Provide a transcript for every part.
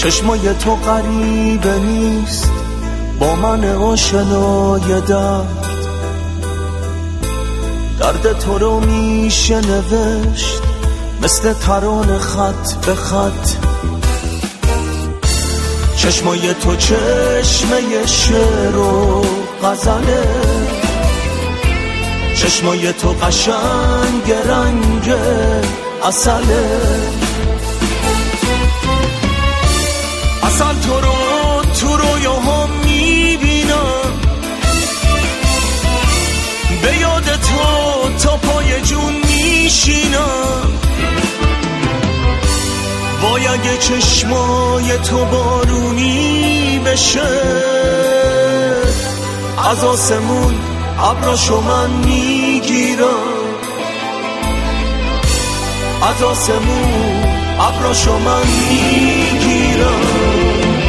چشمای تو غریبه نیست با من آشنای درد تو رو میشه نوشت مثل ترانه خط به خط. چشمای تو چشمه شعر و غزله، چشمای تو قشنگ رنگ عسله. عسل تو رو تو رویاها میبینم، به یاد تو تا پای جون میشینم. وای اگه چشمای تو بارونی بشه، از آسمون ابراشو من میگیرم، از آسمون ابراشو من میگیرم.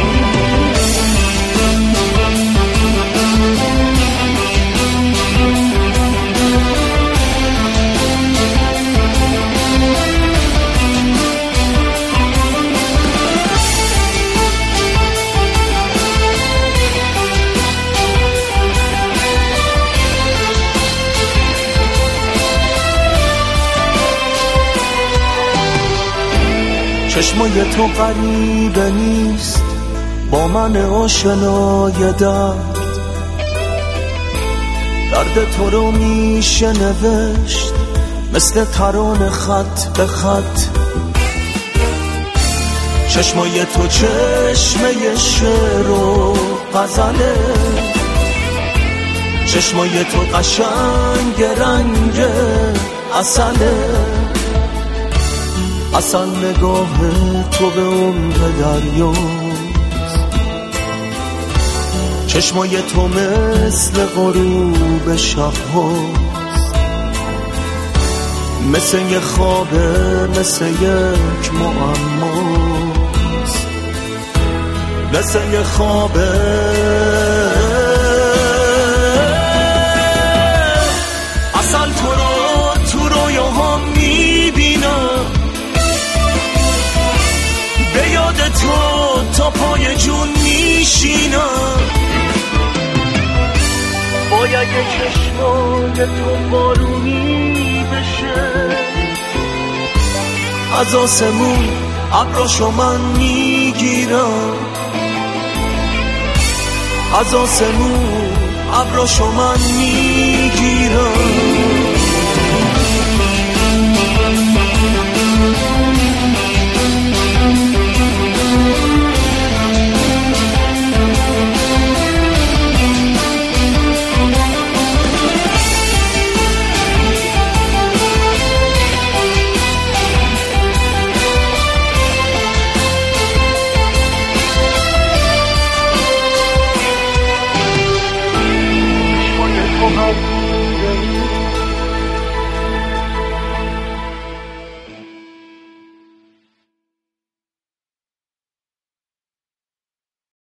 چشمای تو غریبه نیست با من آشنای درد تو رو میشه نوشت مثل ترانه خط به خط. چشمای تو چشمه شعر و غزله، چشمای تو قشنگ رنگ عسله. اصلا نگاه تو به عمق دریاست، چشمای تو مثل غروب شب‌هاست، مثل یه خوابه، مثل یک معماست، مثل یه خوابه. اصلا تو رو تو رویاها میبینم، به یاد تو تا پای جون میشینم. وای اگه چشمای تو بارونی بشه، از آسمون ابراشو من میگیرم، از آسمون ابراشو من میگیرم.